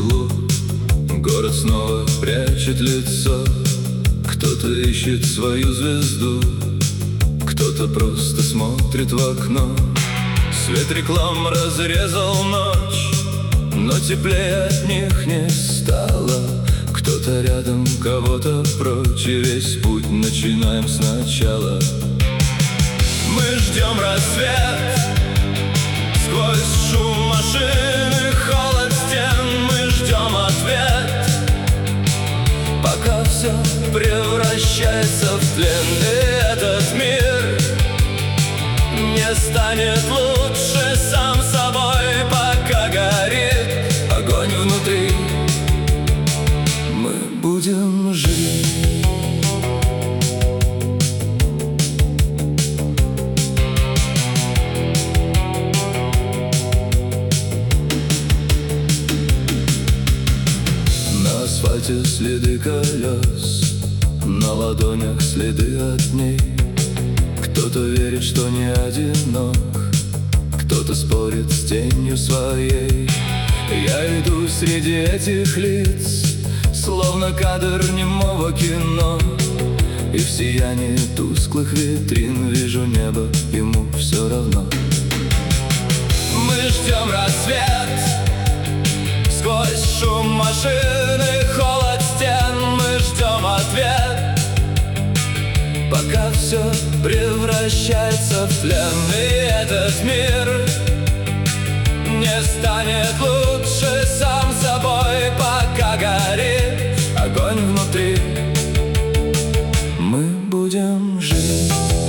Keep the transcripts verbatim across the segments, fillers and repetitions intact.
стеклу. Город снова прячет лицо. Кто-то ищет свою звезду, кто-то просто смотрит в окно. Свет реклам разрезал ночь, но теплее от них не стало. Кто-то рядом, кого-то прочь, и весь путь начинаем сначала. Мы ждем рассвет сквозь шум машины, холод стен. Мы ждем ответ, пока все превращается в тлен. И этот мир не станет лучше сам собой, пока горит огонь внутри. Мы будем жить. На асфальте следы колес, на ладонях следы от дней. Кто-то верит, что не одинок, кто-то спорит с тенью своей. Я иду среди этих лиц, словно кадр немого кино, и в сиянии тусклых витрин вижу небо, ему все равно. Мы ждем рассвет сквозь шум машины, холод стен. Мы ждем ответ, пока все превращается в тлен. И этот мир не станет лучше сам собой, пока горит огонь внутри. Мы будем жить.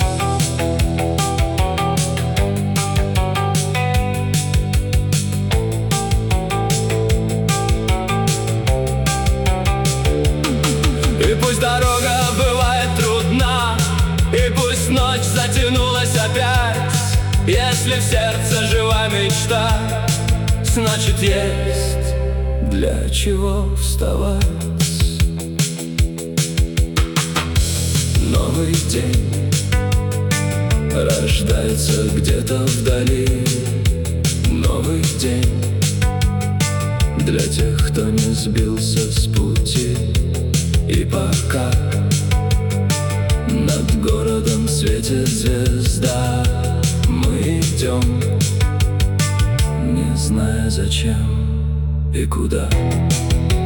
И пусть дорога бывает трудна, и пусть ночь затянулась опять, если в сердце жива мечта, значит есть для чего вставать. Новый день рождается где-то вдали. Новый день для тех, кто не сбился с пути. И пока над городом светит звезда, мы идем, не зная зачем и куда.